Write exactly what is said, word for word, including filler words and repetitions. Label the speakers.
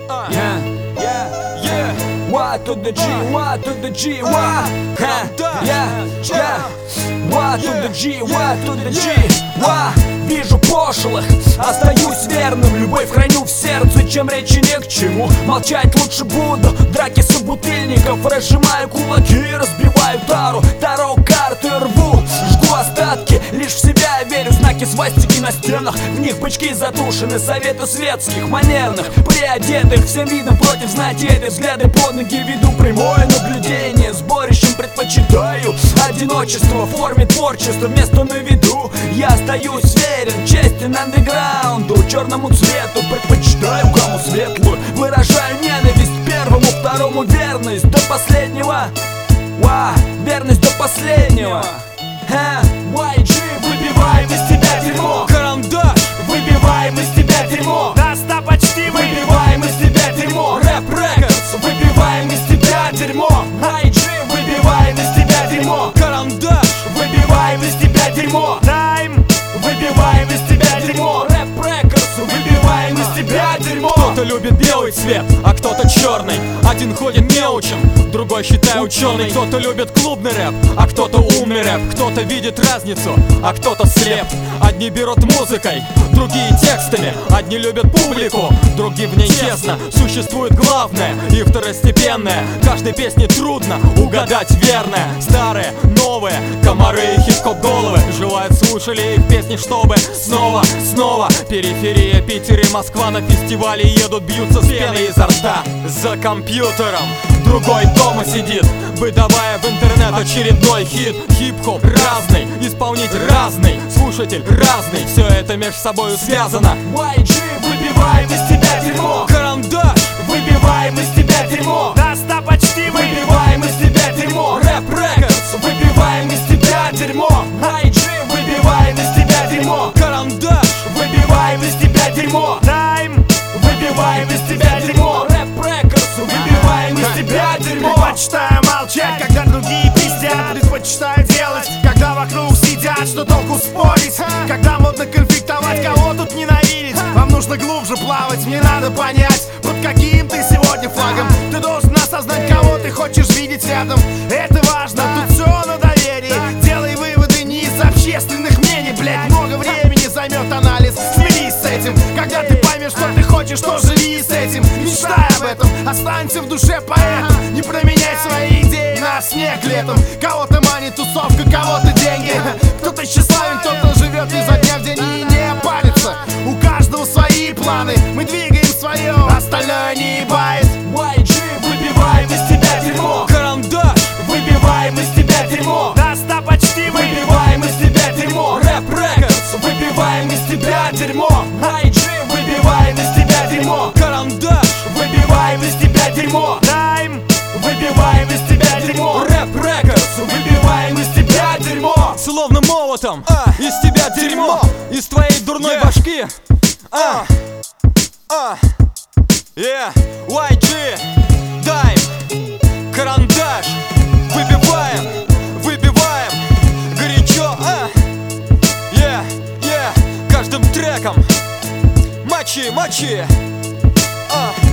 Speaker 1: Uh, yeah, yeah, yeah. Y to the G, Y to the G, Y. Ha, yeah, yeah. Y to the G, Y to the G, Y. Вижу пошлых, остаюсь верным. Любовь храню в сердце, чем речи не к чему. Молчать лучше буду, драки собутыльников. Разжимаю кулаки, разбиваю тару. Таро карты рву, жгу остатки. Лишь в себя верю, знаки свастики на стенах. В них бычки затушены, советы светских, манерных, приодетых. Всем видом против знатей, взгляды под ноги веду прямое наблюдение. Сборищем предпочитаю одиночество в форме творчества. Место на виду, я остаюсь верен, честен андеграунду, черному цвету. Предпочитаю гамму светлую, выражаю ненависть первому, второму верность до последнего. Ва, верность до последнего. Ха, уай джи, выбиваем из тебя дерьмо.
Speaker 2: Карандаш,
Speaker 1: выбиваем из тебя дерьмо.
Speaker 2: Даста почти
Speaker 1: выбиваем из тебя дерьмо. Рэп Рекордс, выбиваем из тебя дерьмо. Ай джи, выбиваем из тебя дерьмо.
Speaker 2: Карандаш,
Speaker 1: выбиваем из тебя дерьмо.
Speaker 2: Тайм,
Speaker 1: выбиваем из тебя дерьмо. Рэп Рекордс, выбиваем из тебя дерьмо.
Speaker 2: Кто-то любит белый цвет, а кто-то черный. Один ходит неучим, другой считай ученый. Кто-то любит клубный рэп, а кто-то умный рэп. Кто-то видит разницу, а кто-то слеп. Одни берут музыкой, другие текстами. Одни любят публику, другие в ней честно. Существует главное и второстепенное. Каждой песне трудно угадать верное. Старые, новые, комары и хип-хоп головы желают слушали их песни, чтобы снова, снова. Периферия, Питер и Москва на фестивале едут, бьются с пеной изо рта. За компьютером другой дома сидит, выдавая в интернет очередной хит. Хип-хоп разный, исполнитель разный, слушатель разный. Все это между собой связано.
Speaker 1: уай джи, выбиваем из тебя дерьмо.
Speaker 2: Карандаш,
Speaker 1: выбиваем из тебя дерьмо.
Speaker 2: Даста почти
Speaker 1: выбиваем из тебя дерьмо. Рэп Рекордс, выбиваем из тебя дерьмо. ай джи, выбиваем из тебя дерьмо.
Speaker 2: Карандаш,
Speaker 1: выбиваем из тебя дерьмо.
Speaker 2: Тайм,
Speaker 1: выбиваем из тебя дерьмо. Рэп Рекордс, выбиваем из тебя дерьмо.
Speaker 2: Предпочитаю молчать, когда другие пиздят. Предпочитаю делать, когда вокруг сидят. Что толку спорить, когда модно конфликтовать, кого тут ненавидеть. Вам нужно глубже плавать, мне надо понять, под каким ты сегодня флагом. Ты должен осознать, кого ты хочешь видеть рядом. Это важно, тут все на доверии. Делай выводы не из общественных мнений, блять. Много времени займет анализ, смирись с этим. Когда ты поймешь, что ты хочешь, то живи с этим. Мечтай об этом, останься в душе поэтом. Не променяй свои идеи на снег летом. Кого-то манит тусовка, кого-то деньги. Кто-то тщеславен, кто-то живет изо дня в день и не палится. У каждого свои планы, мы двигаем свое, остальное не ебает.
Speaker 1: уай джи, выбиваем из тебя дерьмо.
Speaker 2: Карандаш,
Speaker 1: выбиваем из тебя дерьмо.
Speaker 2: Даста почти
Speaker 1: выбиваем из тебя дерьмо. Рэп Рекордс, выбиваем из тебя дерьмо. ай джи, выбиваем из тебя дерьмо.
Speaker 2: Карандаш,
Speaker 1: выбиваем из тебя дерьмо.
Speaker 2: Тайм,
Speaker 1: выбиваем из тебя дерьмо. Рэп Рекордс, выбиваем из тебя дерьмо.
Speaker 2: словно молотом, а, из тебя дерьмо, из твоей дурной yeah. башки. А, а, yeah, уай джи, Дайм, Карандаш, выбиваем, выбиваем, горячо, а, yeah, yeah, каждым треком, мочи, мочи, а.